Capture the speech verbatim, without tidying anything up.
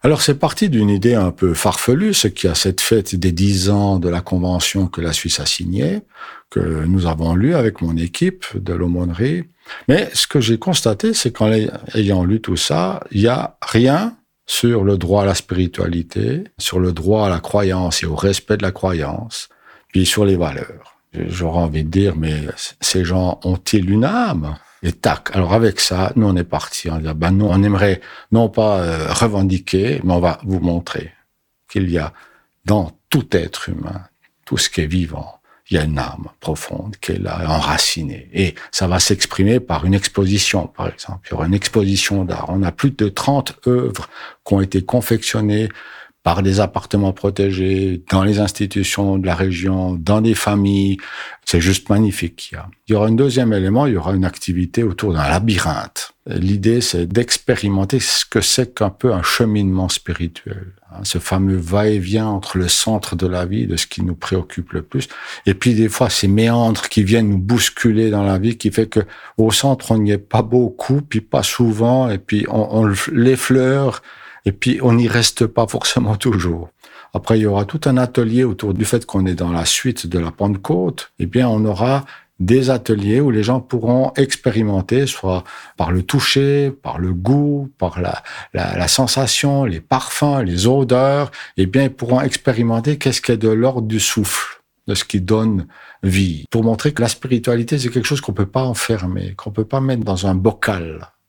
Alors c'est parti d'une idée un peu farfelue, c'est qu'il y a cette fête des dix ans de la convention que la Suisse a signée, que nous avons lue avec mon équipe de l'aumônerie. Mais ce que j'ai constaté, c'est qu'en ayant lu tout ça, il n'y a rien sur le droit à la spiritualité, sur le droit à la croyance et au respect de la croyance, puis sur les valeurs. J'aurais envie de dire, mais ces gens ont-ils une âme ? Et tac. Alors avec ça, nous on est parti. On dit, ben nous on aimerait non pas euh, revendiquer, mais on va vous montrer qu'il y a dans tout être humain, tout ce qui est vivant, il y a une âme profonde qui est là, enracinée. Et ça va s'exprimer par une exposition, par exemple. Il y aura une exposition d'art. On a plus de trente œuvres qui ont été confectionnées par des appartements protégés, dans les institutions de la région, dans des familles. C'est juste magnifique. Il y aura un deuxième élément, il y aura une activité autour d'un labyrinthe. L'idée, c'est d'expérimenter ce que c'est qu'un peu un cheminement spirituel. Ce fameux va-et-vient entre le centre de la vie, de ce qui nous préoccupe le plus, et puis des fois ces méandres qui viennent nous bousculer dans la vie, qui fait que au centre, on n'y est pas beaucoup, puis pas souvent, et puis on, on l'effleure, et puis, on n'y reste pas forcément toujours. Après, il y aura tout un atelier autour du fait qu'on est dans la suite de la Pentecôte. Eh bien, on aura des ateliers où les gens pourront expérimenter, soit par le toucher, par le goût, par la, la, la sensation, les parfums, les odeurs. Eh bien, ils pourront expérimenter qu'est-ce qui est de l'ordre du souffle, de ce qui donne vie. Pour montrer que la spiritualité, c'est quelque chose qu'on peut pas enfermer, qu'on peut pas mettre dans un bocal.